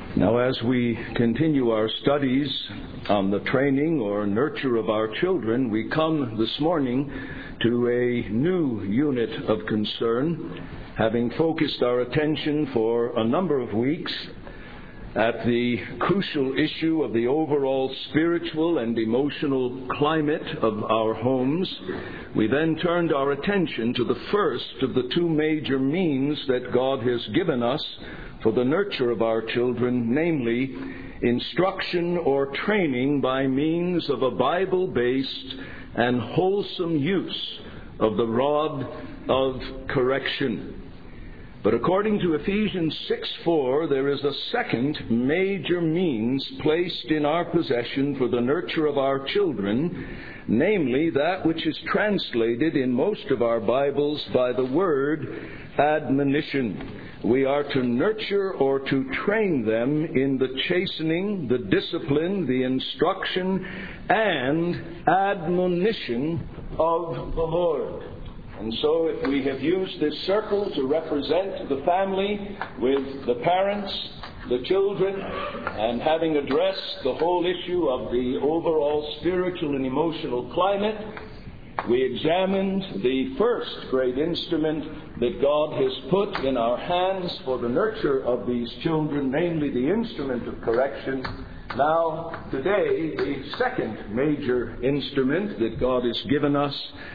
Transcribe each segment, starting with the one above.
Now, as we continue our studies on the training or nurture of our children, we come this morning to a new unit of concern, having focused our attention for a number of weeks at the crucial issue of the overall spiritual and emotional climate of our homes. We then turned our attention to the first of the two major means that God has given us for the nurture of our children, namely instruction or training by means of a Bible-based and wholesome use of the rod of correction. But according to Ephesians 6:4, there is a second major means placed in our possession for the nurture of our children, namely that which is translated in most of our Bibles by the word admonition. We are to nurture or to train them in the chastening, the discipline, the instruction, and admonition of the Lord. And so if we have used this circle to represent the family with the parents, the children, and having addressed the whole issue of the overall spiritual and emotional climate, we examined the first great instrument that God has put in our hands for the nurture of these children, namely the instrument of correction. Now, today, the second major instrument that God has given us,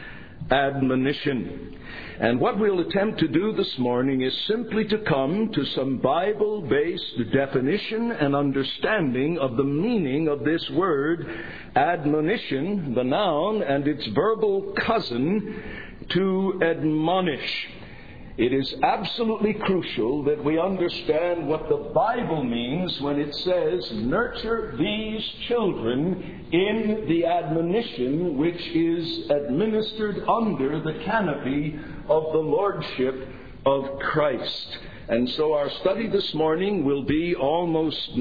admonition. And what we'll attempt to do this morning is simply to come to some Bible-based definition and understanding of the meaning of this word, admonition, the noun, and its verbal cousin, to admonish. It is absolutely crucial that we understand what the Bible means when it says, nurture these children in the admonition which is administered under the canopy of the Lordship of Christ. And so our study this morning will be almost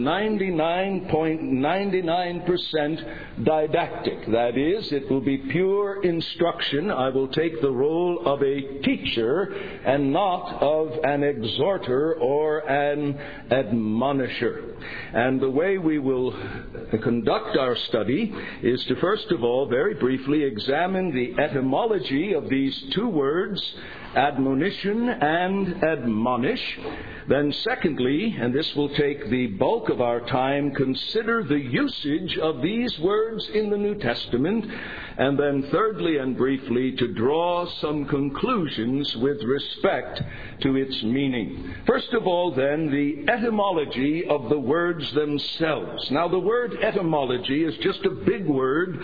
99.99% didactic. That is, it will be pure instruction. I will take the role of a teacher and not of an exhorter or an admonisher. And the way we will conduct our study is to first of all, very briefly, examine the etymology of these two words, admonition and admonish. Then secondly, and this will take the bulk of our time, consider the usage of these words in the New Testament. And then thirdly and briefly, to draw some conclusions with respect to its meaning. First of all, then, the etymology of the words themselves. Now, the word etymology is just a big word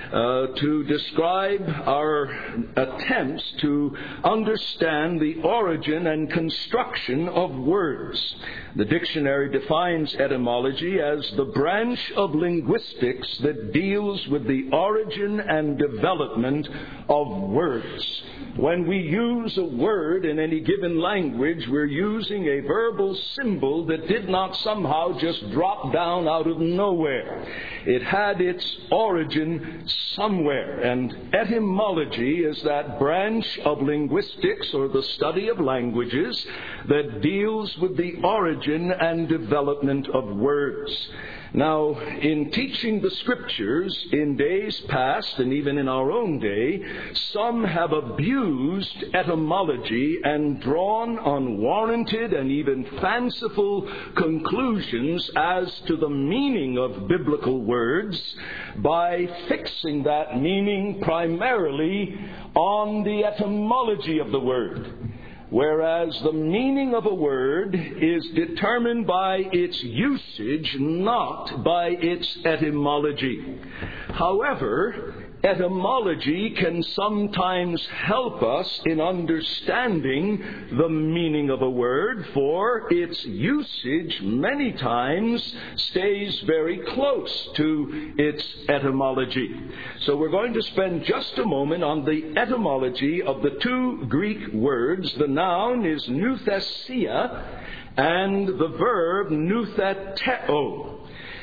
to describe our attempts to understand the origin and construction of words. The dictionary defines etymology as the branch of linguistics that deals with the origin and development of words. When we use a word in any given language, we're using a verbal symbol that did not somehow just drop down out of nowhere. It had its origin somewhere. And etymology is that branch of linguistics, or the study of languages, that deals with the origin and development of words. Now, in teaching the Scriptures in days past and even in our own day, some have abused etymology and drawn unwarranted and even fanciful conclusions as to the meaning of biblical words by fixing that meaning primarily on the etymology of the word. Whereas the meaning of a word is determined by its usage, not by its etymology. However, etymology can sometimes help us in understanding the meaning of a word, for its usage many times stays very close to its etymology. So we're going to spend just a moment on the etymology of the two Greek words. The noun is nouthesia and the verb noutheteo.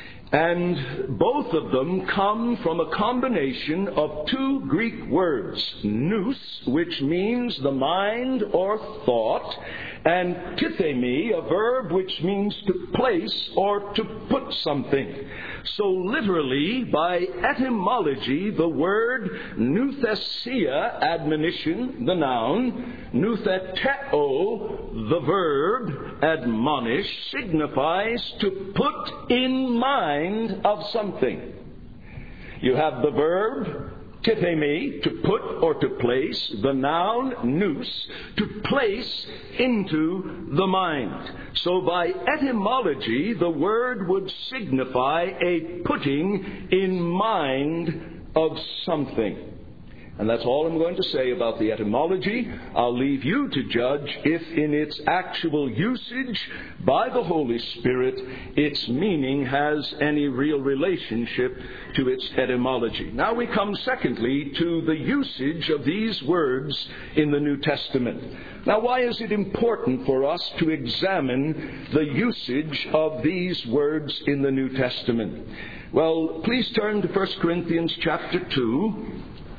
And both of them come from a combination of two Greek words, nous, which means the mind or thought, and tithemi, a verb which means to place or to put something. So literally, by etymology, the word nouthesia, admonition, the noun, noutheteo, the verb, admonish, signifies to put in mind of something. You have the verb tithemi, to put or to place, the noun nous, to place into the mind. So by etymology, the word would signify a putting in mind of something. And that's all I'm going to say about the etymology. I'll leave you to judge if in its actual usage by the Holy Spirit, its meaning has any real relationship to its etymology. Now we come secondly to the usage of these words in the New Testament. Now why is it important for us to examine the usage of these words in the New Testament? Well, please turn to 1 Corinthians chapter 2.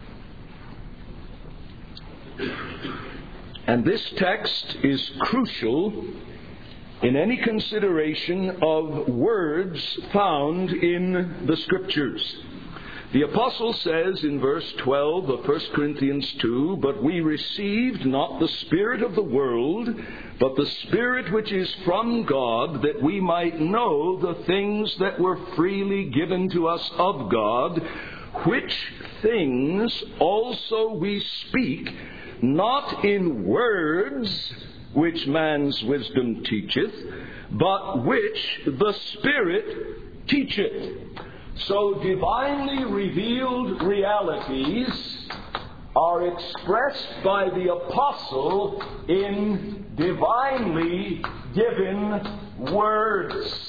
And this text is crucial in any consideration of words found in the Scriptures. The Apostle says in verse 12 of 1 Corinthians 2, "But we received not the spirit of the world, but the Spirit which is from God, that we might know the things that were freely given to us of God, which things also we speak, not in words which man's wisdom teacheth, but which the Spirit teacheth." So divinely revealed realities are expressed by the apostle in divinely given words.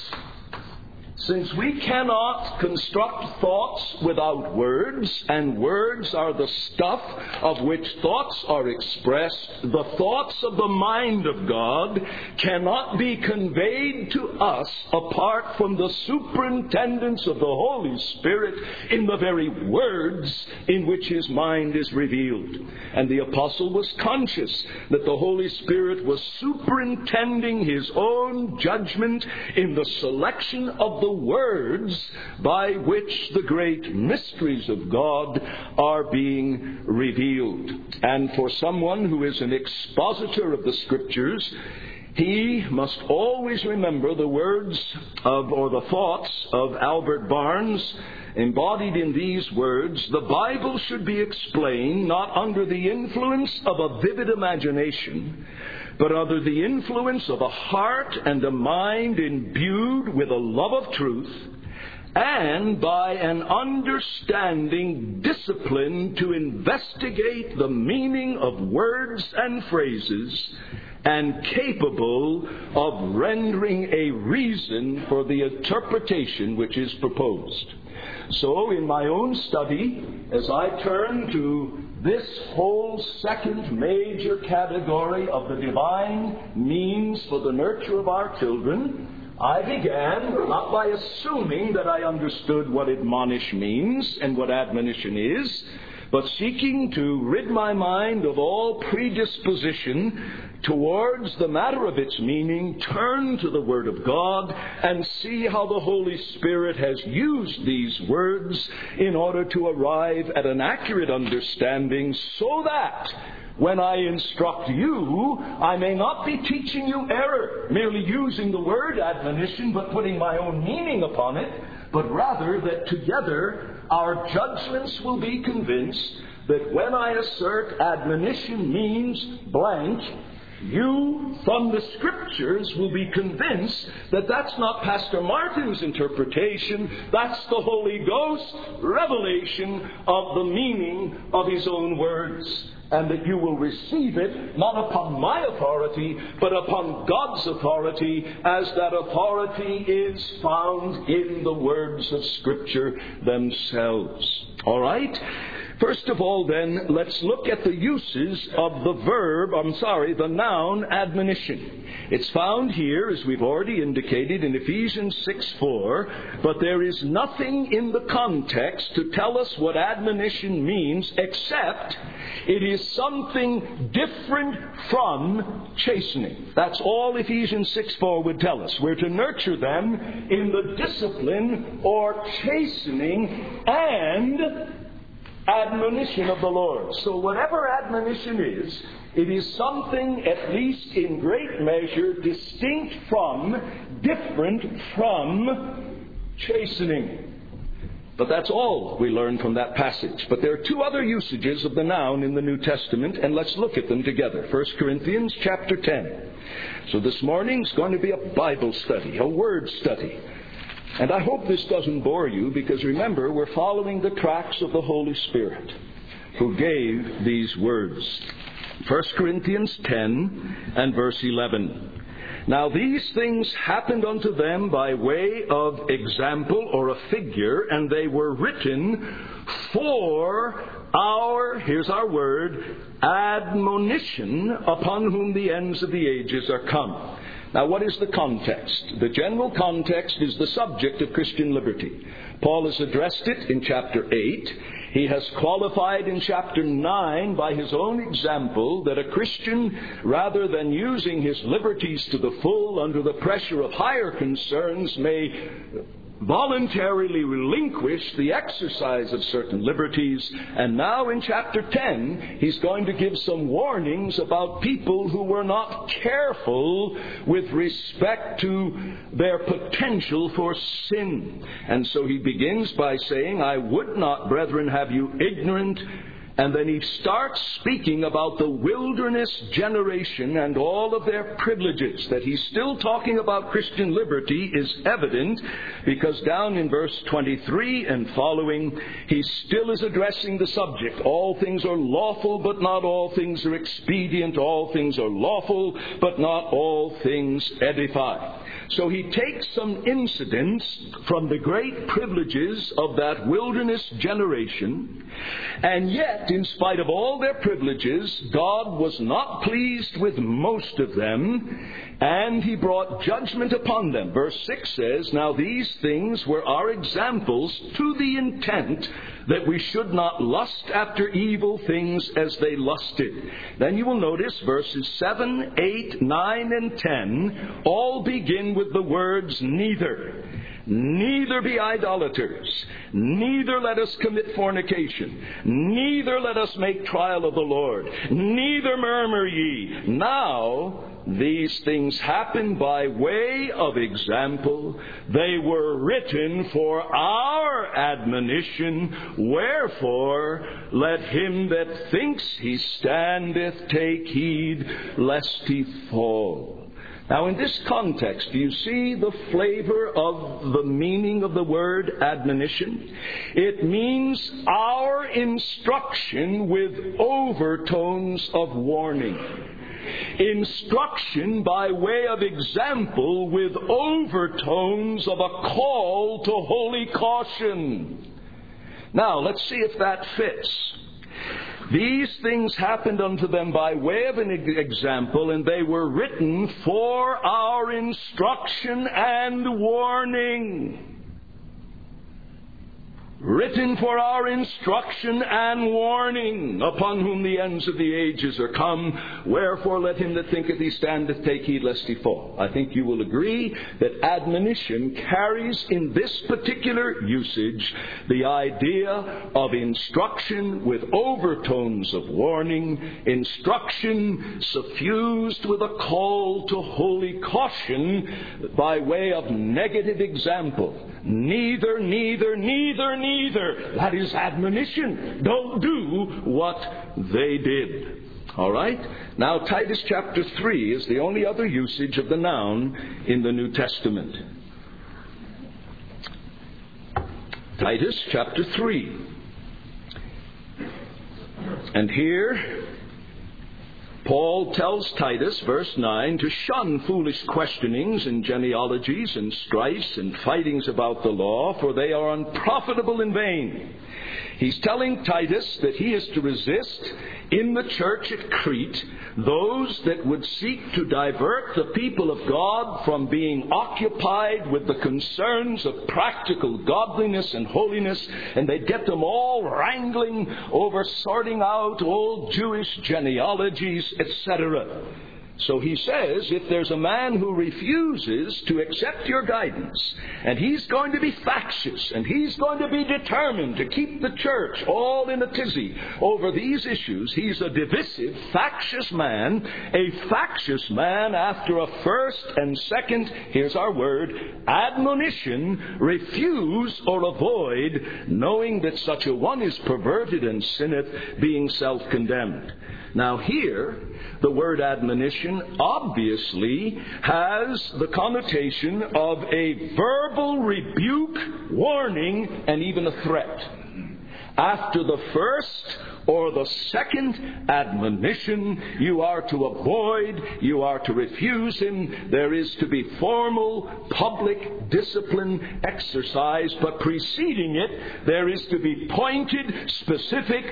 Since we cannot construct thoughts without words, and words are the stuff of which thoughts are expressed, the thoughts of the mind of God cannot be conveyed to us apart from the superintendence of the Holy Spirit in the very words in which His mind is revealed. And the apostle was conscious that the Holy Spirit was superintending His own judgment in the selection of the words by which the great mysteries of God are being revealed. And for someone who is an expositor of the Scriptures, he must always remember the words of, or the thoughts of Albert Barnes, embodied in these words: "The Bible should be explained not under the influence of a vivid imagination, but under the influence of a heart and a mind imbued with a love of truth, and by an understanding discipline to investigate the meaning of words and phrases, and capable of rendering a reason for the interpretation which is proposed." So in my own study, as I turn to this whole second major category of the divine means for the nurture of our children, I began not by assuming that I understood what admonish means and what admonition is, but seeking to rid my mind of all predisposition towards the matter of its meaning, turn to the Word of God and see how the Holy Spirit has used these words in order to arrive at an accurate understanding, so that when I instruct you, I may not be teaching you error, merely using the word admonition but putting my own meaning upon it, but rather that together our judgments will be convinced that when I assert admonition means blank, you, from the Scriptures, will be convinced that that's not Pastor Martin's interpretation, that's the Holy Ghost revelation of the meaning of His own words. And that you will receive it not upon my authority, but upon God's authority, as that authority is found in the words of Scripture themselves. All right? First of all, then, let's look at the uses of the noun admonition. It's found here, as we've already indicated, in Ephesians 6:4, but there is nothing in the context to tell us what admonition means, except it is something different from chastening. That's all Ephesians 6:4 would tell us. We're to nurture them in the discipline or chastening and admonition of the Lord. So whatever admonition is, it is something, at least in great measure, different from chastening. But that's all we learn from that passage. But there are two other usages of the noun in the New Testament, and let's look at them together. 1 Corinthians chapter 10. So this morning's going to be a Bible study, a word study. And I hope this doesn't bore you, because remember, we're following the tracks of the Holy Spirit, who gave these words. 1 Corinthians 10 and verse 11. Now these things happened unto them by way of example or a figure, and they were written for our, here's our word, admonition, upon whom the ends of the ages are come. Now, what is the context? The general context is the subject of Christian liberty. Paul has addressed it in chapter 8. He has qualified in chapter 9 by his own example that a Christian, rather than using his liberties to the full under the pressure of higher concerns, may voluntarily relinquish the exercise of certain liberties. And now in chapter 10, he's going to give some warnings about people who were not careful with respect to their potential for sin. And so he begins by saying, I would not, brethren, have you ignorant. And then he starts speaking about the wilderness generation and all of their privileges. That he's still talking about Christian liberty is evident, because down in verse 23 and following, he still is addressing the subject. All things are lawful, but not all things are expedient. All things are lawful, but not all things edify. So he takes some incidents from the great privileges of that wilderness generation, and yet, in spite of all their privileges, God was not pleased with most of them, and he brought judgment upon them. Verse 6 says, Now these things were our examples, to the intent that we should not lust after evil things as they lusted. Then you will notice verses 7, 8, 9, and 10 all begin with the words neither. Neither be idolaters, neither let us commit fornication, neither let us make trial of the Lord, neither murmur ye. Now these things happen by way of example. They were written for our admonition. Wherefore, let him that thinks he standeth take heed lest he fall. Now, in this context, do you see the flavor of the meaning of the word admonition? It means our instruction with overtones of warning. Instruction by way of example with overtones of a call to holy caution. Now, let's see if that fits. These things happened unto them by way of an example, and they were written for our instruction and warning. Written for our instruction and warning, upon whom the ends of the ages are come. Wherefore let him that thinketh he standeth take heed lest he fall. I think you will agree that admonition carries in this particular usage the idea of instruction with overtones of warning, instruction suffused with a call to holy caution by way of negative example. Neither. That is admonition. Don't do what they did. All right? Now, Titus chapter 3 is the only other usage of the noun in the New Testament. Titus chapter 3. And here Paul tells Titus, verse 9, to shun foolish questionings and genealogies and strifes and fightings about the law, for they are unprofitable and vain. He's telling Titus that he is to resist in the church at Crete those that would seek to divert the people of God from being occupied with the concerns of practical godliness and holiness, and they'd get them all wrangling over sorting out old Jewish genealogies, etc. So he says, if there's a man who refuses to accept your guidance, and he's going to be factious, and he's going to be determined to keep the church all in a tizzy over these issues, he's a divisive, factious man after a first and second, here's our word, admonition, refuse or avoid, knowing that such a one is perverted and sinneth, being self-condemned. Now here, the word admonition obviously has the connotation of a verbal rebuke, warning, and even a threat. After the first or the second admonition, you are to avoid, you are to refuse him. There is to be formal, public discipline exercised, but preceding it, there is to be pointed, specific,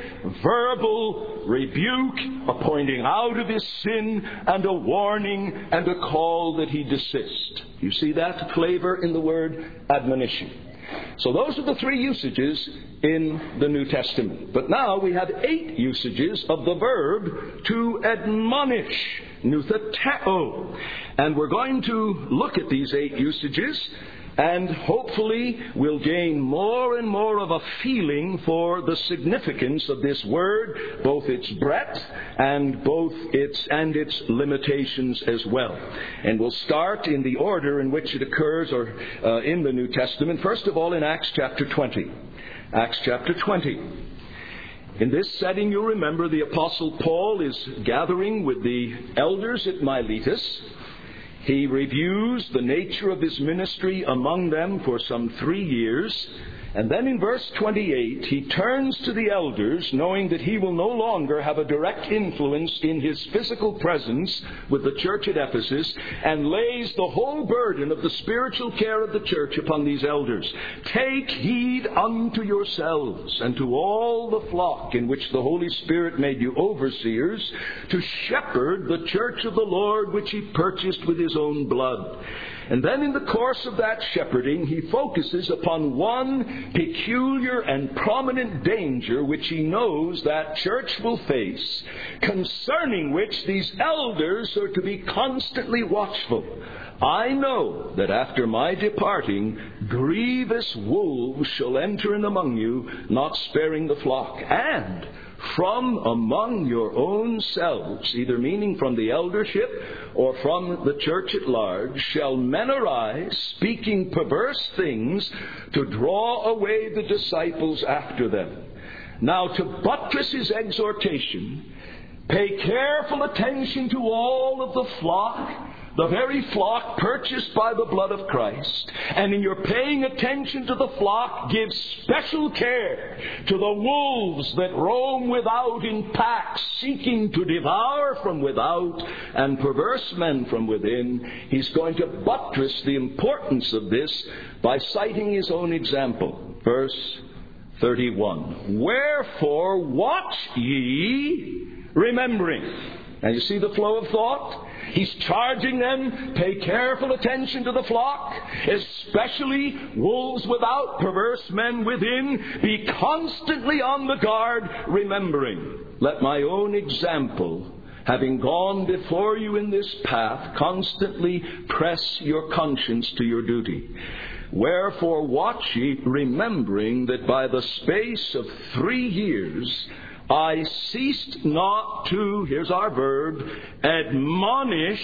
verbal rebuke, a pointing out of his sin, and a warning, and a call that he desist. You see that flavor in the word admonition. So those are the three usages in the New Testament. But now we have 8 usages of the verb to admonish, nutheteo. And we're going to look at these 8 usages, and hopefully we'll gain more and more of a feeling for the significance of this word, both its breadth and its limitations as well. And we'll start in the order in which it occurs in the New Testament. First of all, in Acts chapter 20. Acts chapter 20. In this setting, you'll remember the Apostle Paul is gathering with the elders at Miletus. He reviews the nature of his ministry among them for some 3 years. And then in verse 28, he turns to the elders, knowing that he will no longer have a direct influence in his physical presence with the church at Ephesus, and lays the whole burden of the spiritual care of the church upon these elders. Take heed unto yourselves and to all the flock in which the Holy Spirit made you overseers, to shepherd the church of the Lord which he purchased with his own blood. And then in the course of that shepherding, he focuses upon one peculiar and prominent danger which he knows that church will face, concerning which these elders are to be constantly watchful. I know that after my departing, grievous wolves shall enter in among you, not sparing the flock. And from among your own selves, either meaning from the eldership or from the church at large, shall men arise, speaking perverse things, to draw away the disciples after them. Now, to buttress his exhortation, pay careful attention to all of the flock, the very flock purchased by the blood of Christ. And in your paying attention to the flock, give special care to the wolves that roam without in packs, seeking to devour from without, and perverse men from within. He's going to buttress the importance of this by citing his own example. Verse 31. Wherefore watch ye, remembering. And you see the flow of thought? He's charging them, pay careful attention to the flock, especially wolves without, perverse men within. Be constantly on the guard, remembering. Let my own example, having gone before you in this path, constantly press your conscience to your duty. Wherefore watch ye, remembering that by the space of 3 years I ceased not to, here's our verb, admonish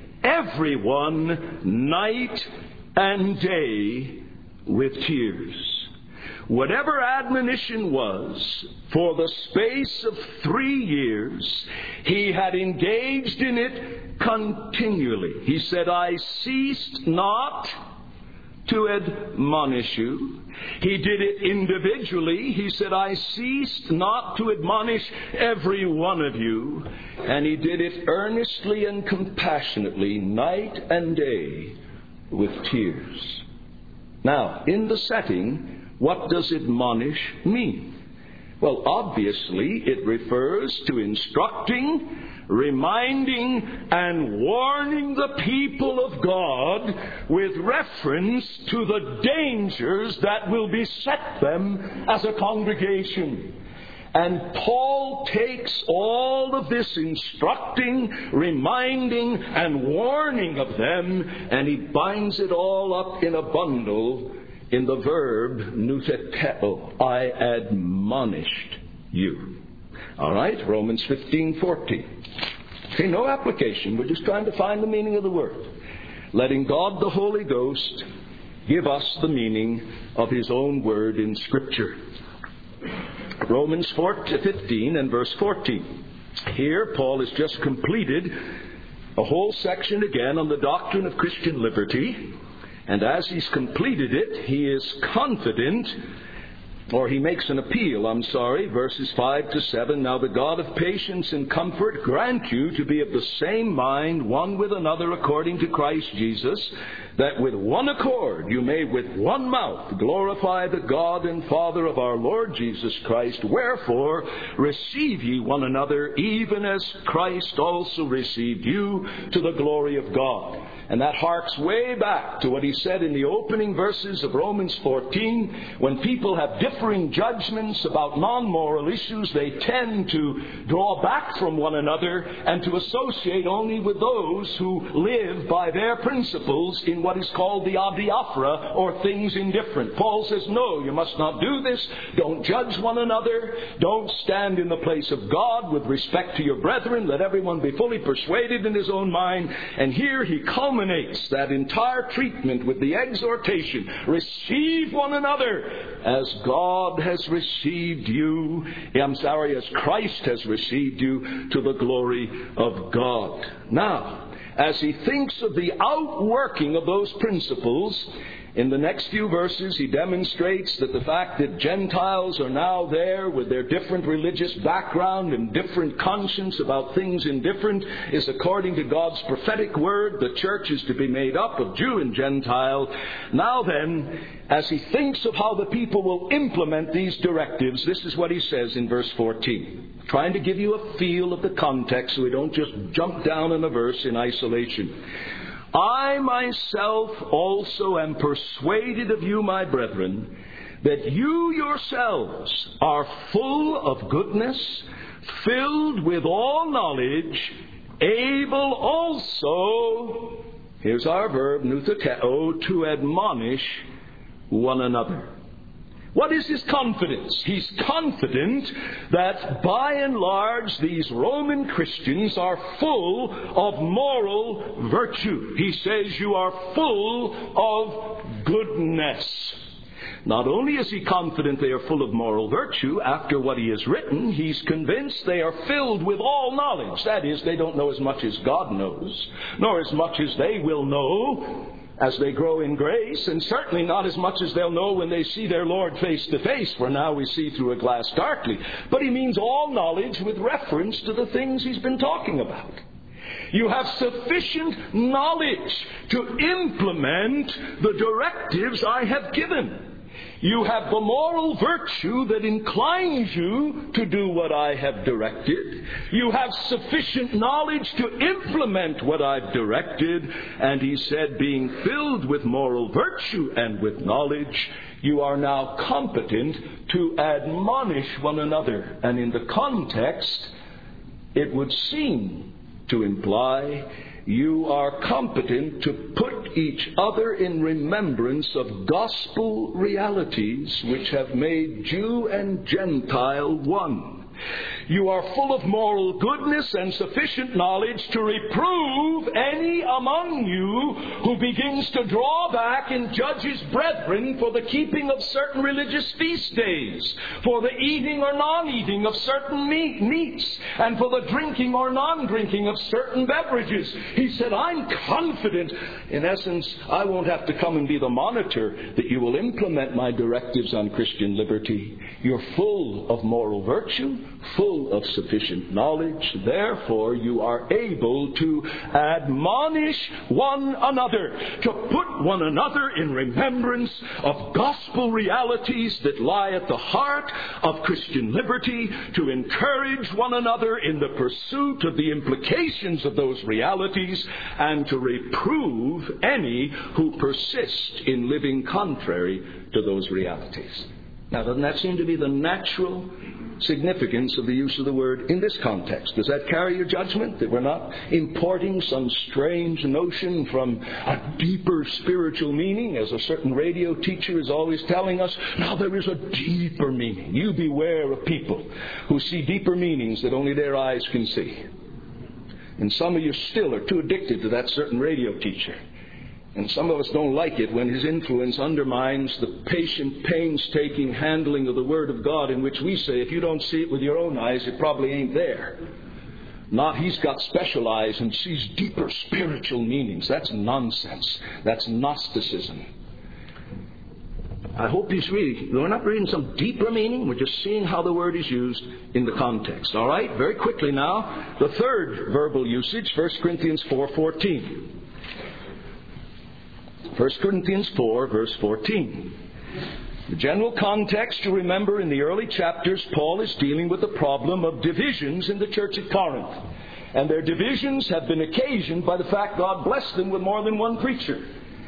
everyone night and day with tears. Whatever admonition was, for the space of 3 years, he had engaged in it continually. He said, I ceased not to admonish you. He did it individually. He said, I ceased not to admonish every one of you. And he did it earnestly and compassionately, night and day, with tears. Now, in the setting, what does admonish mean? Well, obviously, it refers to instructing, reminding, and warning the people of God with reference to the dangers that will beset them as a congregation. And Paul takes all of this instructing, reminding, and warning of them, and he binds it all up in a bundle in the verb nouteteo. I admonished you. All right, Romans 15:14. Okay, no application. We're just trying to find the meaning of the word. Letting God the Holy Ghost give us the meaning of His own word in Scripture. Romans 15 and verse 14. Here, Paul has just completed a whole section again on the doctrine of Christian liberty. And as he's completed it, he is confident, or he makes an appeal, verses 5 to 7. Now the God of patience and comfort grant you to be of the same mind, one with another, according to Christ Jesus, that with one accord you may with one mouth glorify the God and Father of our Lord Jesus Christ. Wherefore receive ye one another, even as Christ also received you, to the glory of God. And that harks way back to what he said in the opening verses of Romans 14. When people have differing judgments about non-moral issues, they tend to draw back from one another and to associate only with those who live by their principles in what is called the adiaphora, or things indifferent. Paul says, no, you must not do this. Don't judge one another. Don't stand in the place of God with respect to your brethren. Let everyone be fully persuaded in his own mind. And here he culminates that entire treatment with the exhortation, receive one another as God has received you. As Christ has received you, to the glory of God. Now, as he thinks of the outworking of those principles, in the next few verses, he demonstrates that the fact that Gentiles are now there with their different religious background and different conscience about things indifferent is according to God's prophetic word. The church is to be made up of Jew and Gentile. Now then, as he thinks of how the people will implement these directives, this is what he says in verse 14. Trying to give you a feel of the context so we don't just jump down on a verse in isolation. I myself also am persuaded of you, my brethren, that you yourselves are full of goodness, filled with all knowledge, able also, here's our verb, nouteteo, to admonish one another. What is his confidence? He's confident that by and large these Roman Christians are full of moral virtue. He says you are full of goodness. Not only is he confident they are full of moral virtue, after what he has written, he's convinced they are filled with all knowledge. That is, they don't know as much as God knows, nor as much as they will know as they grow in grace, and certainly not as much as they'll know when they see their Lord face to face, for now we see through a glass darkly. But he means all knowledge with reference to the things he's been talking about. You have sufficient knowledge to implement the directives I have given. You have the moral virtue that inclines you to do what I have directed. You have sufficient knowledge to implement what I've directed. And he said, being filled with moral virtue and with knowledge, you are now competent to admonish one another. And in the context, it would seem to imply you are competent to put each other in remembrance of gospel realities which have made Jew and Gentile one. You are full of moral goodness and sufficient knowledge to reprove any among you who begins to draw back and judge his brethren for the keeping of certain religious feast days, for the eating or non-eating of certain meats, and for the drinking or non-drinking of certain beverages. He said, I'm confident, in essence, I won't have to come and be the monitor, that you will implement my directives on Christian liberty. You're full of moral virtue, full of sufficient knowledge. Therefore, you are able to admonish one another, to put one another in remembrance of gospel realities that lie at the heart of Christian liberty, to encourage one another in the pursuit of the implications of those realities, and to reprove any who persist in living contrary to those realities. Now, doesn't that seem to be the natural significance of the use of the word in this context? Does that carry your judgment? That we're not importing some strange notion from a deeper spiritual meaning, as a certain radio teacher is always telling us, now there is a deeper meaning. You beware of people who see deeper meanings that only their eyes can see. And some of you still are too addicted to that certain radio teacher. And some of us don't like it when his influence undermines the patient, painstaking handling of the Word of God, in which we say, if you don't see it with your own eyes, it probably ain't there. Not he's got special eyes and sees deeper spiritual meanings. That's nonsense. That's Gnosticism. I hope he's reading. We're not reading some deeper meaning. We're just seeing how the word is used in the context. All right? Very quickly now, the third verbal usage, 1 Corinthians 4:14. 1 Corinthians 4, verse 14. The general context, you remember, in the early chapters, Paul is dealing with the problem of divisions in the church at Corinth. And their divisions have been occasioned by the fact God blessed them with more than one preacher.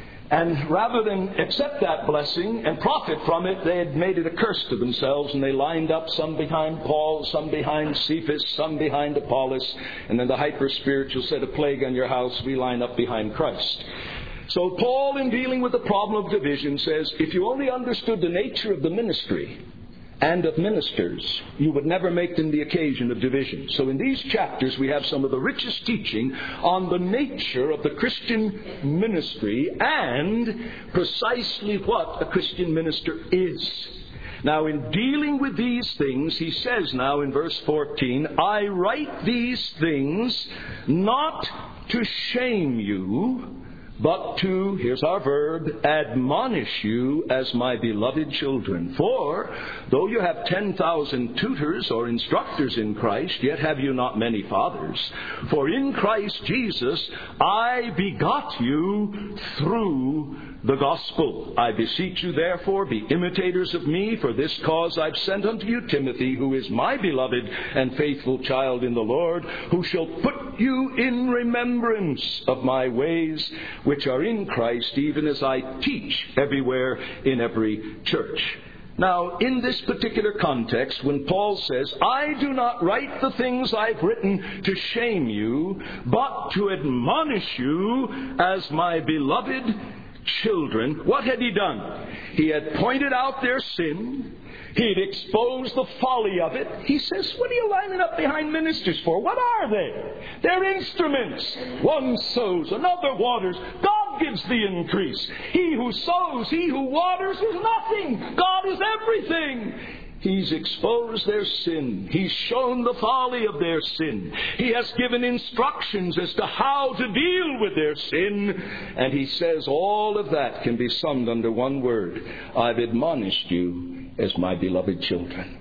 And rather than accept that blessing and profit from it, they had made it a curse to themselves, and they lined up some behind Paul, some behind Cephas, some behind Apollos, and then the hyper-spiritual said, a plague on your house, we line up behind Christ. So Paul, in dealing with the problem of division, says, if you only understood the nature of the ministry and of ministers, you would never make them the occasion of division. So in these chapters, we have some of the richest teaching on the nature of the Christian ministry and precisely what a Christian minister is. Now, in dealing with these things, he says now in verse 14, I write these things not to shame you, but to, here's our verb, admonish you as my beloved children. For, though you have 10,000 tutors or instructors in Christ, yet have you not many fathers. For in Christ Jesus I begot you through the gospel. I beseech you, therefore, be imitators of me. For this cause I've sent unto you Timothy, who is my beloved and faithful child in the Lord, who shall put you in remembrance of my ways, which are in Christ, even as I teach everywhere in every church. Now, in this particular context, when Paul says, I do not write the things I've written to shame you, but to admonish you as my beloved children, what had he done? He had pointed out their sin. He'd exposed the folly of it. He says, what are you lining up behind ministers for? What are they? They're instruments. One sows, another waters. God gives the increase. He who sows, he who waters is nothing. God is everything. He's exposed their sin. He's shown the folly of their sin. He has given instructions as to how to deal with their sin. And he says all of that can be summed under one word. I've admonished you as my beloved children.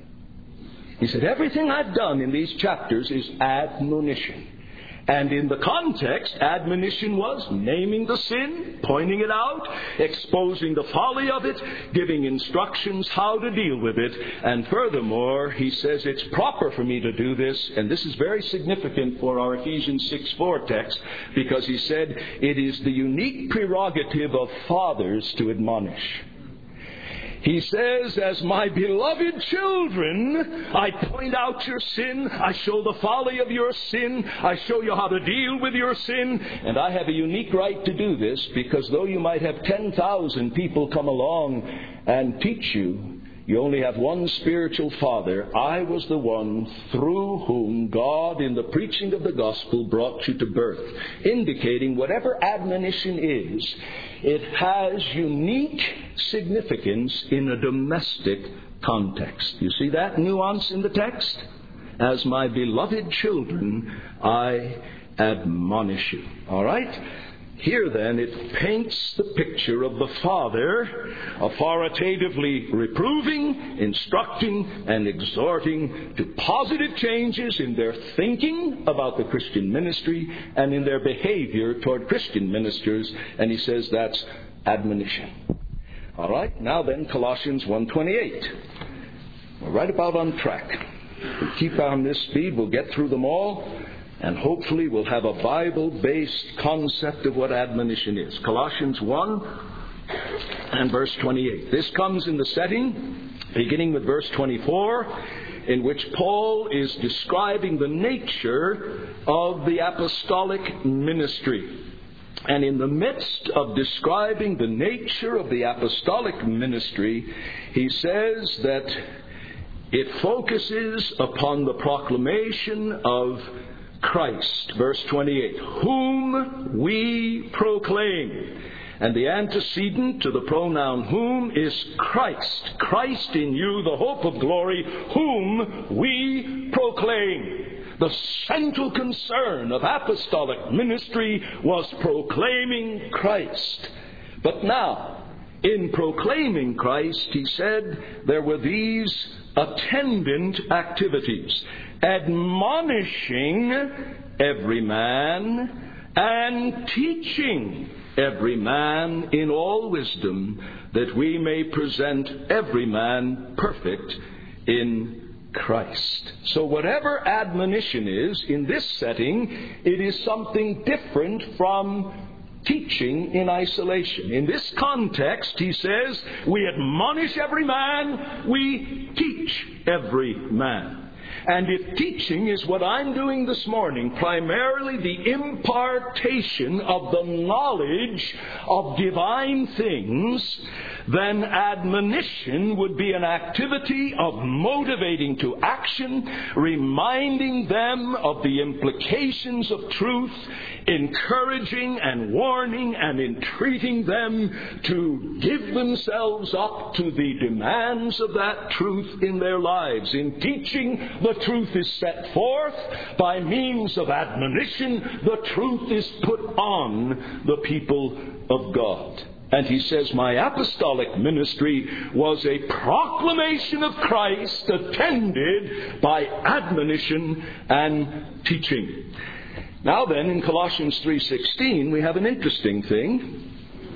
He said, everything I've done in these chapters is admonition. And in the context, admonition was naming the sin, pointing it out, exposing the folly of it, giving instructions how to deal with it. And furthermore, he says it's proper for me to do this, and this is very significant for our Ephesians 6:4 text, because he said it is the unique prerogative of fathers to admonish. He says, as my beloved children, I point out your sin. I show the folly of your sin. I show you how to deal with your sin. And I have a unique right to do this because though you might have 10,000 people come along and teach you, You only have one spiritual father. I was the one through whom God, in the preaching of the gospel, brought you to birth. Indicating whatever admonition is, it has unique significance in a domestic context. You see that nuance in the text? As my beloved children, I admonish you. All right? Here, then, it paints the picture of the Father authoritatively reproving, instructing, and exhorting to positive changes in their thinking about the Christian ministry and in their behavior toward Christian ministers. And he says that's admonition. All right, now then, Colossians 1:28. We're right about on track. If we keep on this speed, we'll get through them all. And hopefully we'll have a Bible-based concept of what admonition is. Colossians 1 and verse 28. This comes in the setting, beginning with verse 24, in which Paul is describing the nature of the apostolic ministry. And in the midst of describing the nature of the apostolic ministry, he says that it focuses upon the proclamation of Christ, verse 28, whom we proclaim. And the antecedent to the pronoun whom is Christ. Christ in you, the hope of glory, whom we proclaim. The central concern of apostolic ministry was proclaiming Christ. But now, in proclaiming Christ, he said there were these attendant activities. Admonishing every man and teaching every man in all wisdom, that we may present every man perfect in Christ. So whatever admonition is, in this setting, it is something different from teaching in isolation. In this context, he says, we admonish every man, we teach every man. And if teaching is what I'm doing this morning, primarily the impartation of the knowledge of divine things, then admonition would be an activity of motivating to action, reminding them of the implications of truth, encouraging and warning and entreating them to give themselves up to the demands of that truth in their lives. In teaching, the truth is set forth. By means of admonition, the truth is put on the people of God. And he says, my apostolic ministry was a proclamation of Christ attended by admonition and teaching. Now then, in Colossians 3:16, we have an interesting thing.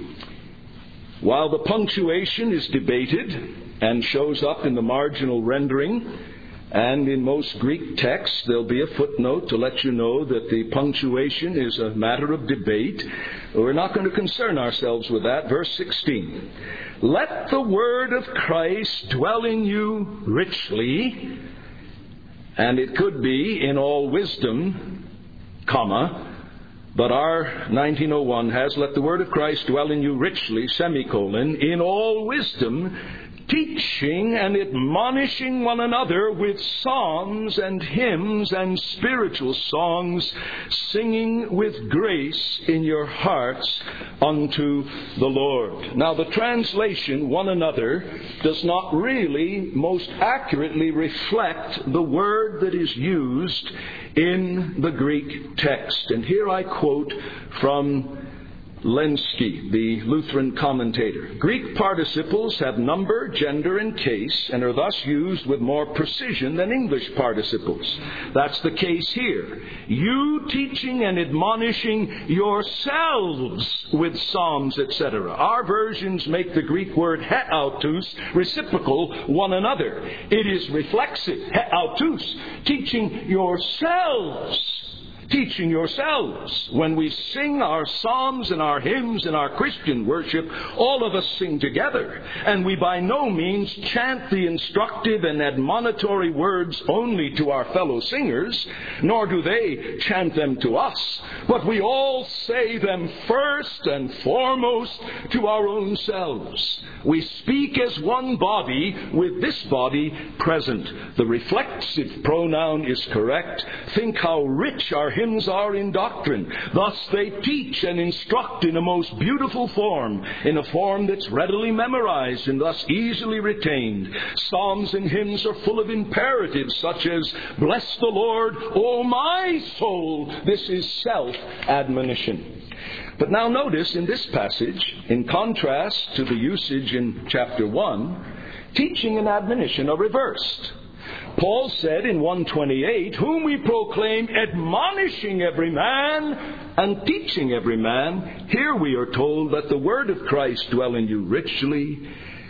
While the punctuation is debated and shows up in the marginal rendering, and in most Greek texts, there'll be a footnote to let you know that the punctuation is a matter of debate. We're not going to concern ourselves with that. Verse 16. Let the word of Christ dwell in you richly, and it could be in all wisdom, comma, but our 1901 has, let the word of Christ dwell in you richly, semicolon, in all wisdom, teaching and admonishing one another with psalms and hymns and spiritual songs, singing with grace in your hearts unto the Lord. Now, the translation, one another, does not really most accurately reflect the word that is used in the Greek text. And here I quote from Lenski, the Lutheran commentator. Greek participles have number, gender, and case, and are thus used with more precision than English participles. That's the case here. You teaching and admonishing yourselves with psalms, etc. Our versions make the Greek word heautos reciprocal, one another. It is reflexive, heautos, teaching yourselves. teaching yourselves. When we sing our psalms and our hymns and our Christian worship, all of us sing together. And we by no means chant the instructive and admonitory words only to our fellow singers, nor do they chant them to us. But we all say them first and foremost to our own selves. We speak as one body, with this body present. The reflexive pronoun is correct. Think how rich our hymns are in doctrine. Thus they teach and instruct in a most beautiful form, in a form that's readily memorized and thus easily retained. Psalms and hymns are full of imperatives such as, bless the Lord, O my soul. This is self-admonition. But now notice in this passage, in contrast to the usage in chapter 1, teaching and admonition are reversed. Paul said in 1:28, whom we proclaim, admonishing every man and teaching every man. Here we are told, let the word of Christ dwell in you richly,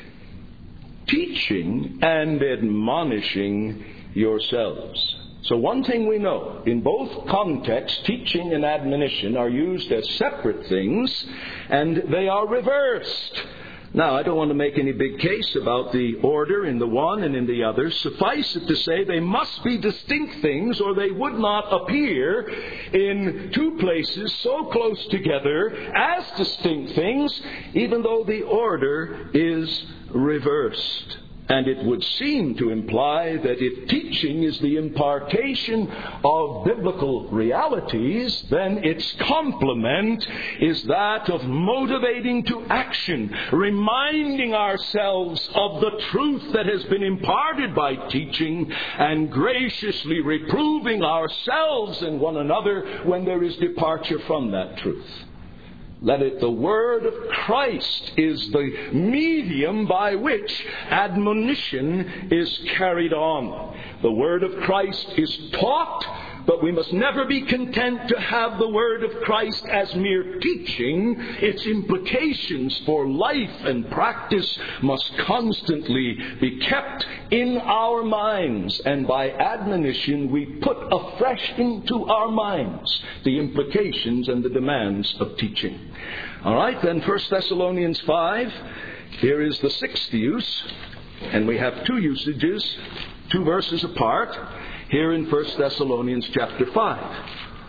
teaching and admonishing yourselves. So one thing we know, in both contexts, teaching and admonition are used as separate things, and they are reversed. Now, I don't want to make any big case about the order in the one and in the other. Suffice it to say they must be distinct things, or they would not appear in two places so close together as distinct things, even though the order is reversed. And it would seem to imply that if teaching is the impartation of biblical realities, then its complement is that of motivating to action, reminding ourselves of the truth that has been imparted by teaching, and graciously reproving ourselves and one another when there is departure from that truth. The word of Christ is the medium by which admonition is carried on. The word of Christ is taught, but we must never be content to have the word of Christ as mere teaching. Its implications for life and practice must constantly be kept in our minds. And by admonition, we put afresh into our minds the implications and the demands of teaching. All right, then 1 Thessalonians 5. Here is the sixth use. And we have two usages, two verses apart, here in 1 Thessalonians chapter 5.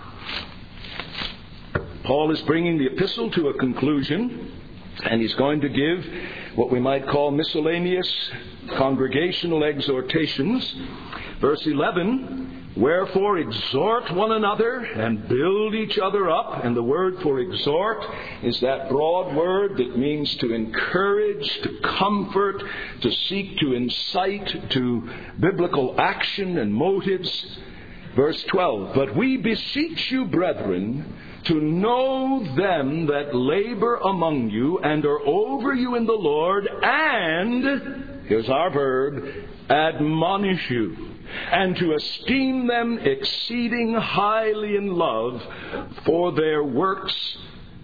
Paul is bringing the epistle to a conclusion, and he's going to give what we might call miscellaneous congregational exhortations. Verse 11, wherefore exhort one another and build each other up. And the word for exhort is that broad word that means to encourage, to comfort, to seek to incite to biblical action and motives. Verse 12, but we beseech you, brethren, to know them that labor among you and are over you in the Lord, and, here's our verb, admonish you, and to esteem them exceeding highly in love for their works'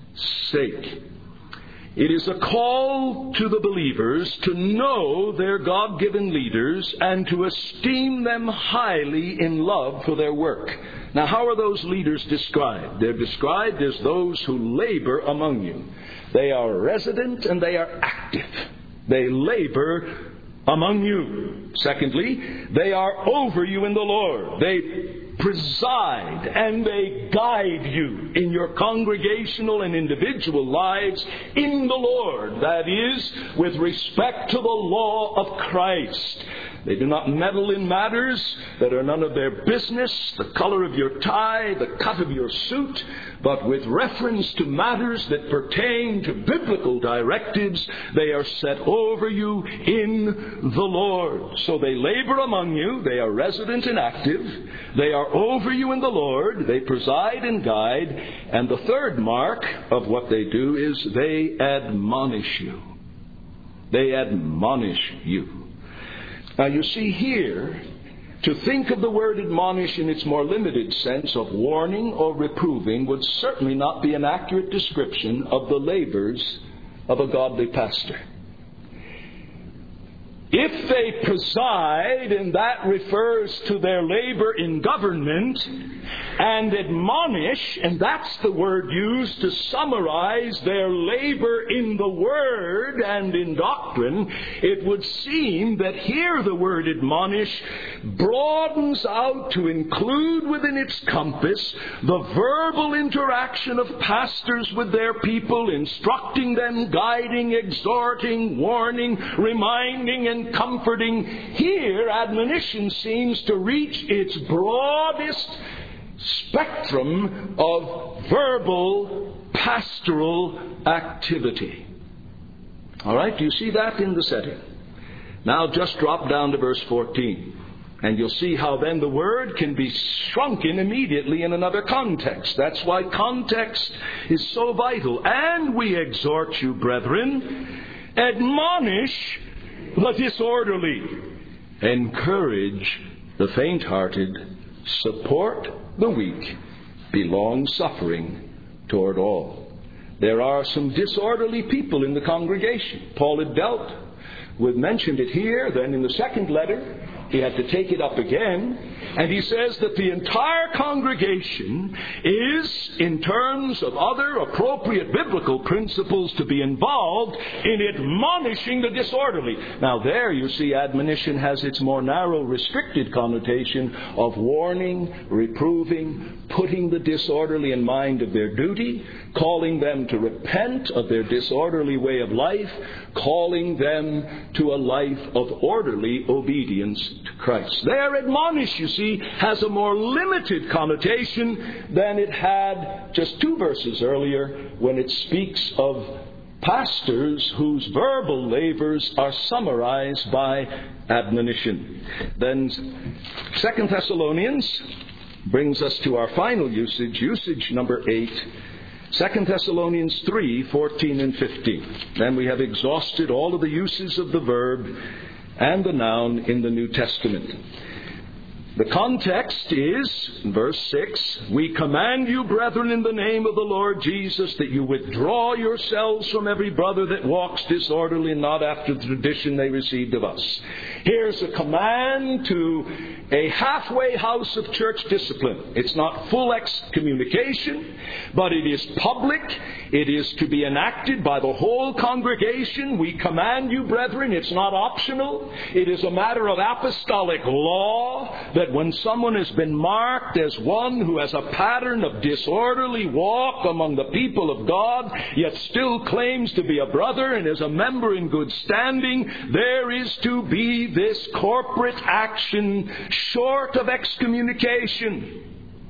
sake. It is a call to the believers to know their God-given leaders and to esteem them highly in love for their work. Now, how are those leaders described? They're described as those who labor among you. They are resident and they are active. They labor among you. Secondly, they are over you in the Lord. They preside and they guide you in your congregational and individual lives in the Lord. That is, with respect to the law of Christ. They do not meddle in matters that are none of their business, the color of your tie, the cut of your suit, but with reference to matters that pertain to biblical directives, they are set over you in the Lord. So they labor among you, they are resident and active, they are over you in the Lord, they preside and guide, and the third mark of what they do is they admonish you. They admonish you. Now you see here, to think of the word admonish in its more limited sense of warning or reproving would certainly not be an accurate description of the labors of a godly pastor. If they preside, and that refers to their labor in government, and admonish, and that's the word used to summarize their labor in the Word and in doctrine, it would seem that here the word admonish broadens out to include within its compass the verbal interaction of pastors with their people, instructing them, guiding, exhorting, warning, reminding, and comforting. Here, admonition seems to reach its broadest spectrum of verbal pastoral activity. All right, do you see that in the setting? Now just drop down to verse 14. And you'll see how then the word can be shrunken immediately in another context. That's why context is so vital. And we exhort you, brethren, admonish the disorderly, encourage the faint-hearted, support the weak, be long-suffering toward all. There are some disorderly people in the congregation. Paul had mentioned it here, then in the second letter. He had to take it up again, and he says that the entire congregation is, in terms of other appropriate biblical principles, to be involved in admonishing the disorderly. Now there, you see, admonition has its more narrow, restricted connotation of warning, reproving, putting the disorderly in mind of their duty, calling them to repent of their disorderly way of life, calling them to a life of orderly obedience to Christ. There, admonish, you see, has a more limited connotation than it had just 2 verses earlier when it speaks of pastors whose verbal labors are summarized by admonition. Then 2 Thessalonians brings us to our final usage number 8. 2 Thessalonians 3, 14 and 15. Then we have exhausted all of the uses of the verb and the noun in the New Testament. The context is, verse 6, we command you, brethren, in the name of the Lord Jesus, that you withdraw yourselves from every brother that walks disorderly and not after the tradition they received of us. Here's a command to a halfway house of church discipline. It's not full excommunication, but it is public. It is to be enacted by the whole congregation. We command you, brethren. It's not optional. It is a matter of apostolic law that when someone has been marked as one who has a pattern of disorderly walk among the people of God, yet still claims to be a brother and is a member in good standing, there is to be this corporate action short of excommunication.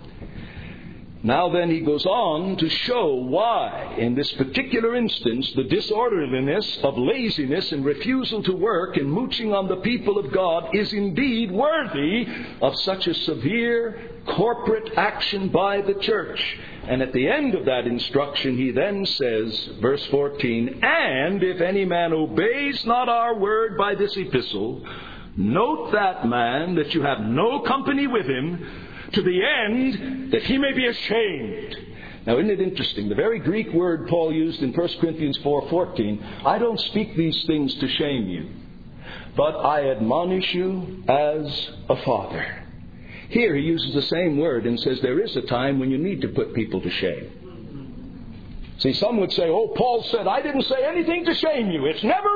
Now then, he goes on to show why, in this particular instance, the disorderliness of laziness and refusal to work and mooching on the people of God is indeed worthy of such a severe corporate action by the church. And at the end of that instruction, he then says, verse 14, and if any man obeys not our word by this epistle, note that man, that you have no company with him, to the end that he may be ashamed. Now, isn't it interesting? The very Greek word Paul used in 1 Corinthians 4:14, I don't speak these things to shame you, but I admonish you as a father. Here he uses the same word and says there is a time when you need to put people to shame. See, some would say, oh, Paul said, I didn't say anything to shame you. It's never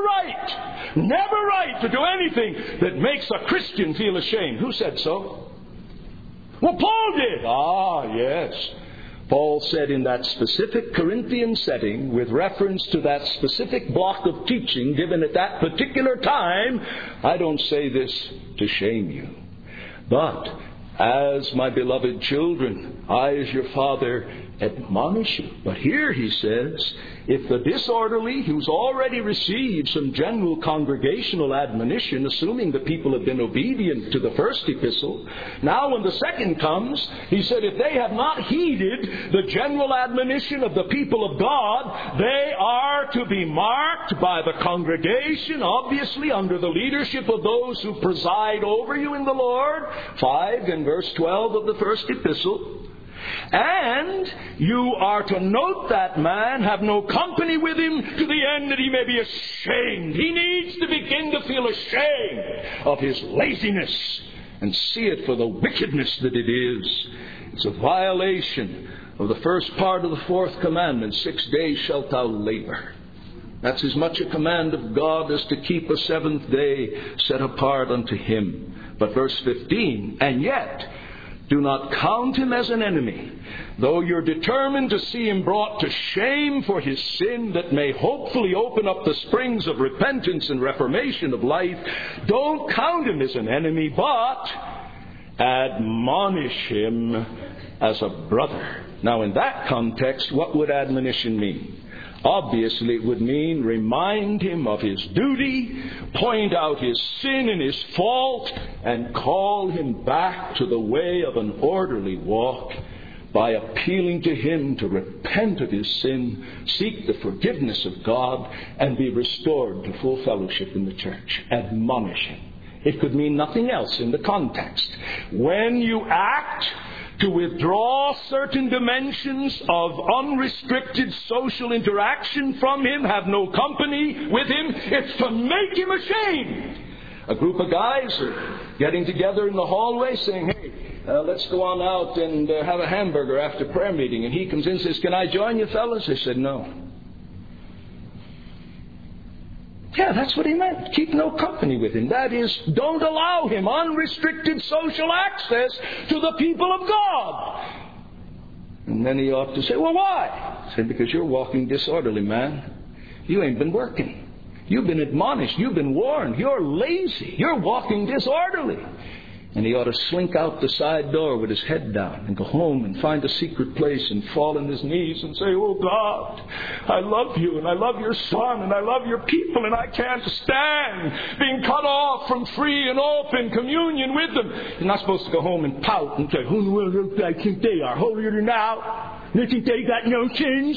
right to do anything that makes a Christian feel ashamed. Who said so? Well, Paul did. Ah, yes. Paul said in that specific Corinthian setting, with reference to that specific block of teaching given at that particular time, I don't say this to shame you, but as my beloved children, I as your father admonish you. But here he says, if the disorderly, who's already received some general congregational admonition, assuming the people have been obedient to the first epistle, now when the second comes, he said, if they have not heeded the general admonition of the people of God, they are to be marked by the congregation, obviously under the leadership of those who preside over you in the Lord. 5 and verse 12 of the first epistle. And you are to note that man, have no company with him, to the end that he may be ashamed. He needs to begin to feel ashamed of his laziness and see it for the wickedness that it is. It's a violation of the first part of the fourth commandment. 6 days shalt thou labor. That's as much a command of God as to keep a seventh day set apart unto him. But verse 15, and yet do not count him as an enemy, though you're determined to see him brought to shame for his sin that may hopefully open up the springs of repentance and reformation of life. Don't count him as an enemy, but admonish him as a brother. Now, in that context, what would admonition mean? Obviously, it would mean remind him of his duty, point out his sin and his fault, and call him back to the way of an orderly walk by appealing to him to repent of his sin, seek the forgiveness of God, and be restored to full fellowship in the church. Admonish him. It could mean nothing else in the context. When you act to withdraw certain dimensions of unrestricted social interaction from him, have no company with him, it's to make him ashamed. A group of guys are getting together in the hallway saying, hey, let's go on out and have a hamburger after prayer meeting. And he comes in and says, can I join you fellas? They said, no. Yeah, that's what he meant. Keep no company with him. That is, don't allow him unrestricted social access to the people of God. And then he ought to say, well, why? I said, because you're walking disorderly, man. You ain't been working. You've been admonished. You've been warned. You're lazy. You're walking disorderly. And he ought to slink out the side door with his head down and go home and find a secret place and fall on his knees and say, oh God, I love you and I love your son and I love your people and I can't stand being cut off from free and open communion with them. You're not supposed to go home and pout and say, who in the world do I think they are? Holier than thou? You think they got no sins?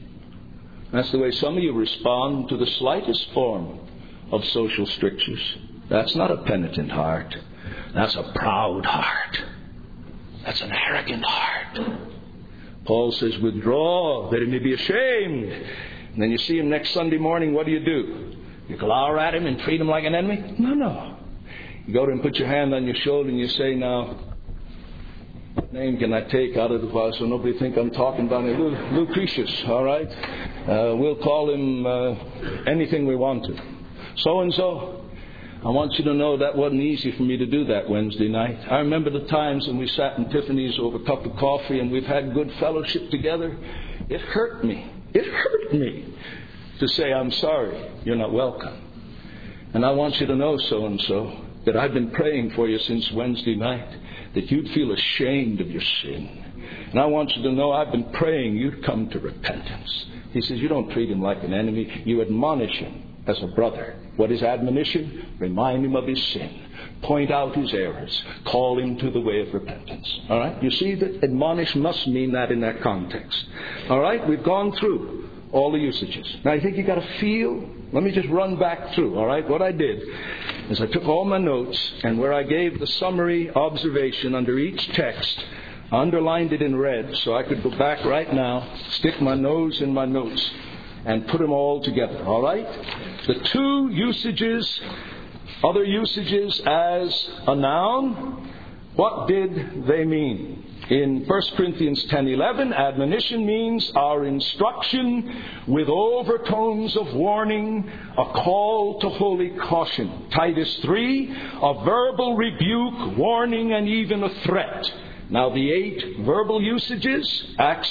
That's the way some of you respond to the slightest form of social strictures. That's not a penitent heart. That's a proud heart. That's an arrogant heart. Paul says, withdraw, that he may be ashamed. And then you see him next Sunday morning, what do? You glower at him and treat him like an enemy? No. You go to him, put your hand on your shoulder, and you say, now, what name can I take out of the file so nobody think I'm talking about him? Lucretius, all right? We'll call him anything we want to. So-and-so. I want you to know that wasn't easy for me to do that Wednesday night. I remember the times when we sat in Tiffany's over a cup of coffee and we've had good fellowship together. It hurt me. It hurt me to say, I'm sorry, you're not welcome. And I want you to know, so-and-so, that I've been praying for you since Wednesday night, that you'd feel ashamed of your sin. And I want you to know I've been praying you'd come to repentance. He says, you don't treat him like an enemy. You admonish him as a brother. What is admonition? Remind him of his sin. Point out his errors. Call him to the way of repentance. All right? You see that admonish must mean that in that context. All right? We've gone through all the usages. Now, I think you got to feel. Let me just run back through. All right? What I did is I took all my notes, and where I gave the summary observation under each text, I underlined it in red so I could go back right now, stick my nose in my notes, and put them all together, all right? The two usages, other usages as a noun, what did they mean? In 1 Corinthians 10:11, admonition means our instruction with overtones of warning, a call to holy caution. Titus 3, a verbal rebuke, warning, and even a threat. Now the 8 verbal usages, Acts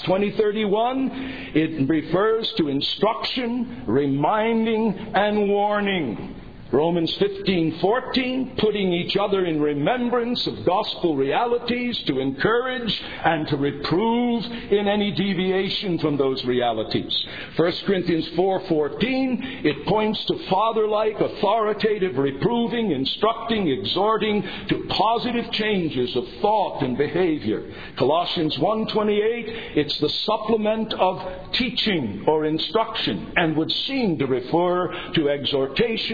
20:31, it refers to instruction, reminding, and warning. Romans 15:14, putting each other in remembrance of gospel realities to encourage and to reprove in any deviation from those realities. 1 Corinthians 4:14, it points to father-like, authoritative reproving, instructing, exhorting to positive changes of thought and behavior. Colossians 1:28, it's the supplement of teaching or instruction and would seem to refer to exhortation, to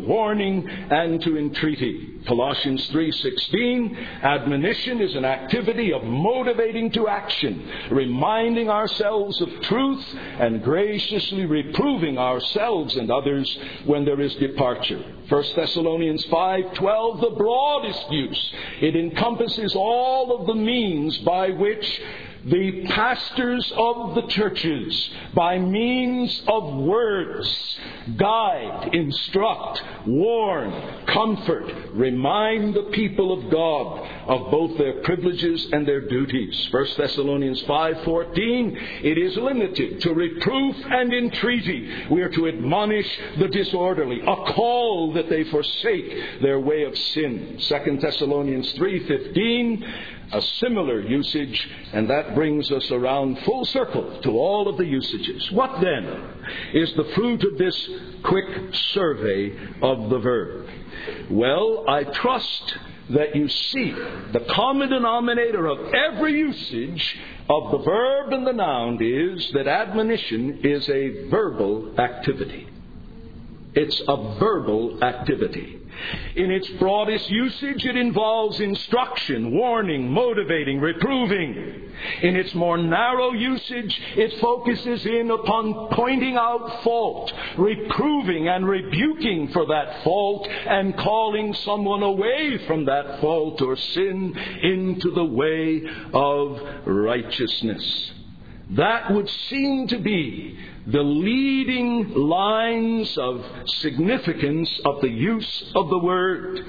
warning, and to entreaty. Colossians 3:16, admonition is an activity of motivating to action, reminding ourselves of truth and graciously reproving ourselves and others when there is departure. 1 Thessalonians 5:12, the broadest use. It encompasses all of the means by which the pastors of the churches, by means of words, guide, instruct, warn, comfort, remind the people of God of both their privileges and their duties. 1 Thessalonians 5:14, it is limited to reproof and entreaty. We are to admonish the disorderly, a call that they forsake their way of sin. 2 Thessalonians 3:15, a similar usage, and that brings us around full circle to all of the usages. What then is the fruit of this quick survey of the verb? Well, I trust that you see the common denominator of every usage of the verb and the noun is that admonition is a verbal activity. It's a verbal activity. In its broadest usage, it involves instruction, warning, motivating, reproving. In its more narrow usage, it focuses in upon pointing out fault, reproving and rebuking for that fault, and calling someone away from that fault or sin into the way of righteousness. That would seem to be the leading lines of significance of the use of the word.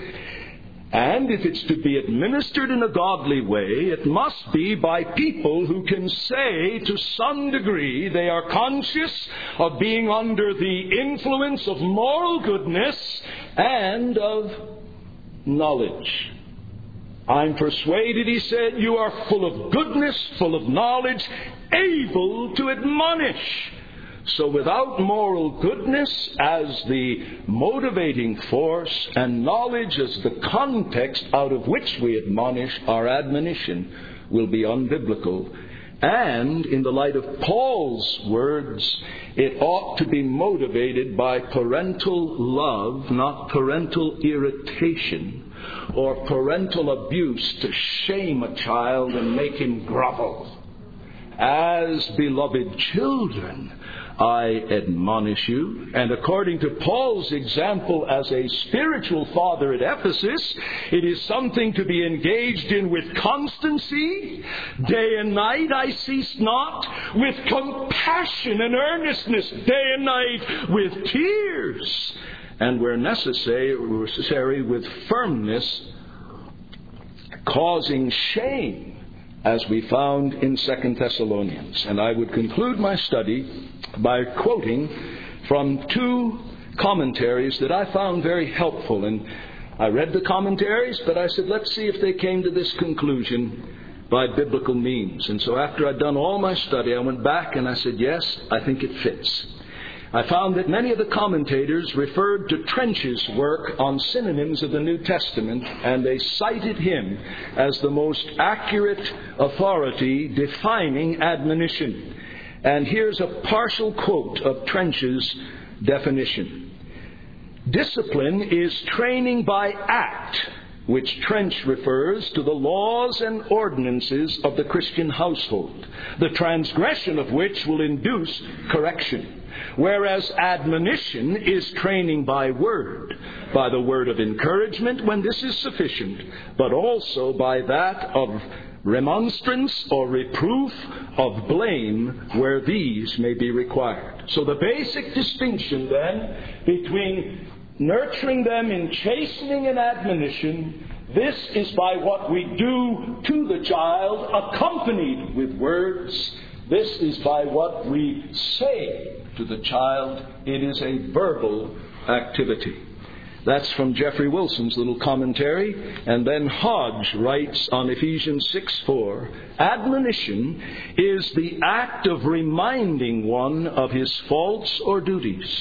And if it's to be administered in a godly way, it must be by people who can say to some degree they are conscious of being under the influence of moral goodness and of knowledge. I'm persuaded, he said, you are full of goodness, full of knowledge, able to admonish. So without moral goodness as the motivating force and knowledge as the context out of which we admonish, our admonition will be unbiblical. And in the light of Paul's words, it ought to be motivated by parental love, not parental irritation or parental abuse to shame a child and make him grovel. As beloved children, I admonish you. And according to Paul's example as a spiritual father at Ephesus, it is something to be engaged in with constancy. Day and night I cease not, with compassion and earnestness, day and night with tears, and where necessary with firmness, causing shame, as we found in 2 Thessalonians. And I would conclude my study by quoting from two commentaries that I found very helpful. And I read the commentaries, but I said, let's see if they came to this conclusion by biblical means. And so after I'd done all my study, I went back and I said, yes, I think it fits. I found that many of the commentators referred to Trench's work on synonyms of the New Testament, and they cited him as the most accurate authority defining admonition. And here's a partial quote of Trench's definition. Discipline is training by act, which Trench refers to the laws and ordinances of the Christian household, the transgression of which will induce correction. Whereas admonition is training by word, by the word of encouragement when this is sufficient, but also by that of remonstrance or reproof, of blame where these may be required. So the basic distinction then between nurturing them in chastening and admonition, this is by what we do to the child accompanied with words. This is by what we say to the child. It is a verbal activity. That's from Jeffrey Wilson's little commentary. And then Hodge writes on Ephesians 6:4, admonition is the act of reminding one of his faults or duties,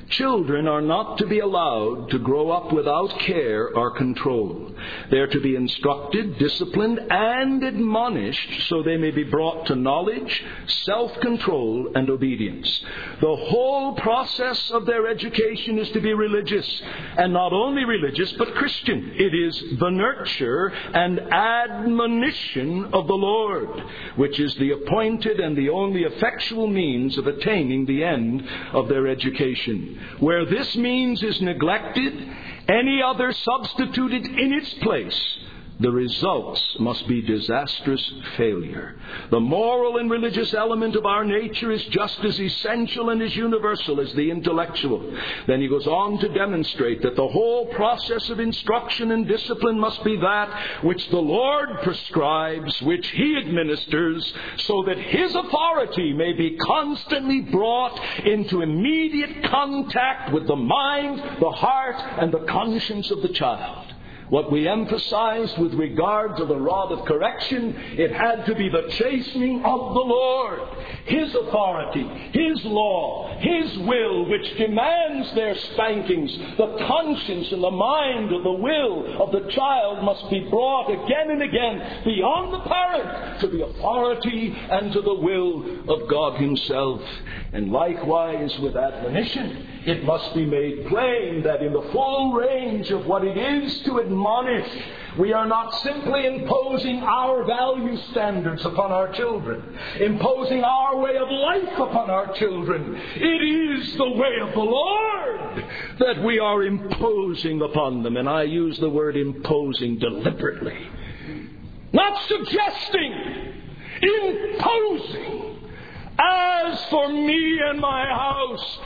Children are not to be allowed to grow up without care or control. They are to be instructed, disciplined, and admonished so they may be brought to knowledge, self-control, and obedience. The whole process of their education is to be religious, and not only religious, but Christian. It is the nurture and admonition of the Lord, which is the appointed and the only effectual means of attaining the end of their education. Where this means is neglected, any other substituted in its place, the results must be disastrous failure. The moral and religious element of our nature is just as essential and as universal as the intellectual. Then he goes on to demonstrate that the whole process of instruction and discipline must be that which the Lord prescribes, which He administers, so that His authority may be constantly brought into immediate contact with the mind, the heart, and the conscience of the child. What we emphasized with regard to the rod of correction, it had to be the chastening of the Lord. His authority, His law, His will, which demands their spankings. The conscience and the mind of the will of the child must be brought again and again beyond the parent to the authority and to the will of God Himself. And likewise with admonition, it must be made plain that in the full range of what it is to admonish, we are not simply imposing our value standards upon our children, imposing our way of life upon our children. It is the way of the Lord that we are imposing upon them. And I use the word imposing deliberately. Not suggesting, imposing. As for me and my house,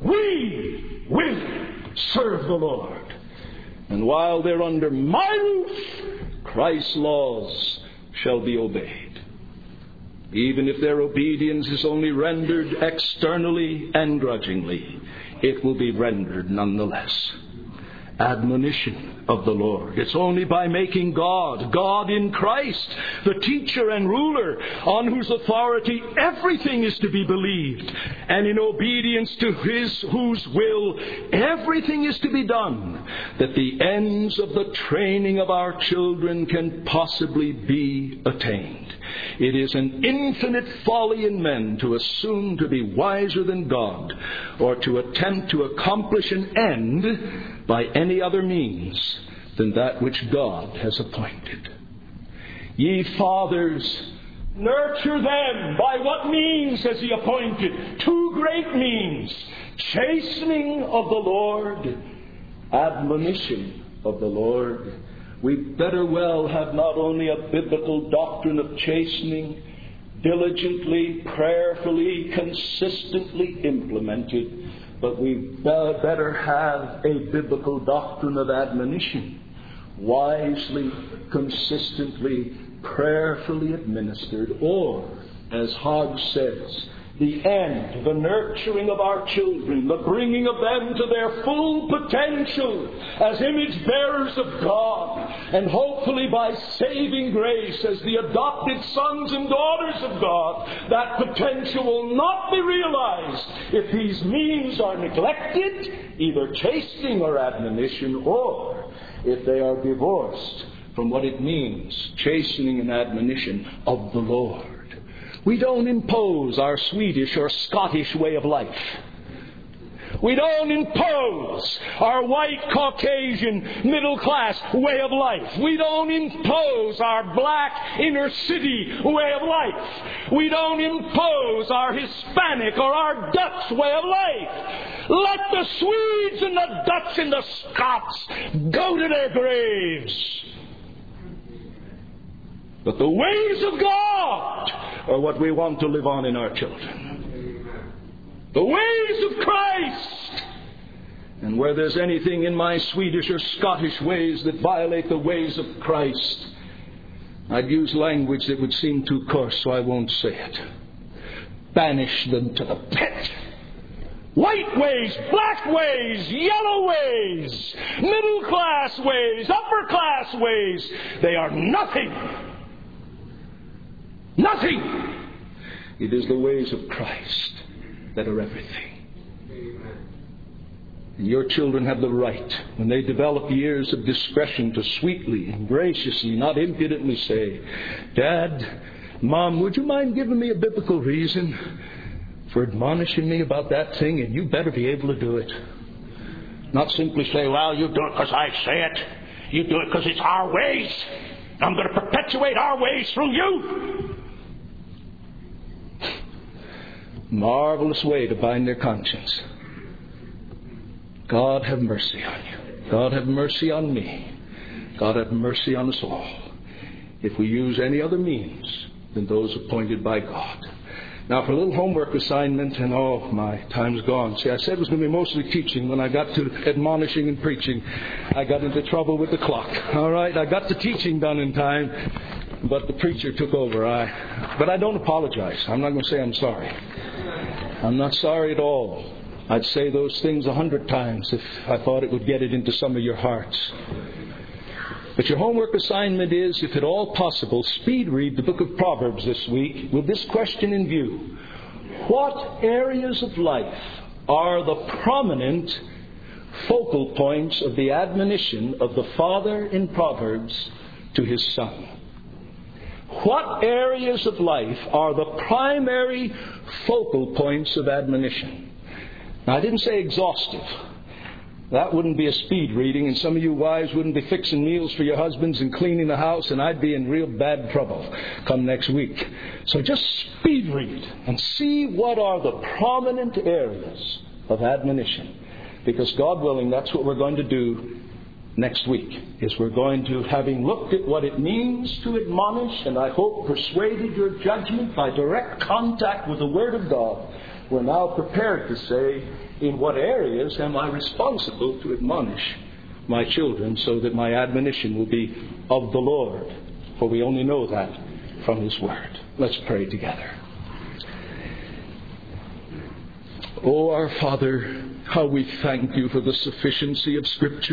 we will serve the Lord. And while they're under my roof, Christ's laws shall be obeyed. Even if their obedience is only rendered externally and grudgingly, it will be rendered nonetheless. Admonition of the Lord. It's only by making God in Christ, the teacher and ruler, on whose authority everything is to be believed, and in obedience to whose will everything is to be done, that the ends of the training of our children can possibly be attained. It is an infinite folly in men to assume to be wiser than God, or to attempt to accomplish an end by any other means than that which God has appointed. Ye fathers, nurture them. By what means has He appointed? Two great means: chastening of the Lord, admonition of the Lord. We better well have not only a biblical doctrine of chastening, diligently, prayerfully, consistently implemented, but we better have a biblical doctrine of admonition, wisely, consistently, prayerfully administered, or, as Hodge says, the end, the nurturing of our children, the bringing of them to their full potential as image bearers of God, and hopefully by saving grace as the adopted sons and daughters of God. That potential will not be realized if these means are neglected, either chastening or admonition, or if they are divorced from what it means, chastening and admonition of the Lord. We don't impose our Swedish or Scottish way of life. We don't impose our white, Caucasian, middle-class way of life. We don't impose our black, inner-city way of life. We don't impose our Hispanic or our Dutch way of life. Let the Swedes and the Dutch and the Scots go to their graves. But the ways of God are what we want to live on in our children. The ways of Christ. And where there's anything in my Swedish or Scottish ways that violate the ways of Christ, I'd use language that would seem too coarse, so I won't say it. Banish them to the pit. White ways, black ways, yellow ways, middle class ways, upper class ways, they are nothing. Nothing. It is the ways of Christ that are everything. And your children have the right, when they develop years of discretion, to sweetly and graciously, not impudently say, Dad, Mom, would you mind giving me a biblical reason for admonishing me about that thing? And you better be able to do it. Not simply say, well, you do it because I say it. You do it because it's our ways. I'm going to perpetuate our ways through you. Marvelous way to bind their conscience. God have mercy on you. God have mercy on me. God have mercy on us all, if we use any other means than those appointed by God. Now, for a little homework assignment, and my time's gone. See, I said it was going to be mostly teaching. When I got to admonishing and preaching, I got into trouble with the clock. All right, I got the teaching done in time, but the preacher took over. But I don't apologize. I'm not going to say I'm sorry. I'm not sorry at all. I'd say those things 100 times if I thought it would get it into some of your hearts. But your homework assignment is, if at all possible, speed read the book of Proverbs this week with this question in view. What areas of life are the prominent focal points of the admonition of the father in Proverbs to his son? What areas of life are the primary focal points of admonition? Now, I didn't say exhaustive. That wouldn't be a speed reading, and some of you wives wouldn't be fixing meals for your husbands and cleaning the house, and I'd be in real bad trouble come next week. So just speed read and see what are the prominent areas of admonition. Because God willing, that's what we're going to do next week, is we're going to, having looked at what it means to admonish, and I hope persuaded your judgment by direct contact with the Word of God, we're now prepared to say, in what areas am I responsible to admonish my children so that my admonition will be of the Lord? For we only know that from His Word. Let's pray together. Oh, our Father, how we thank You for the sufficiency of Scripture.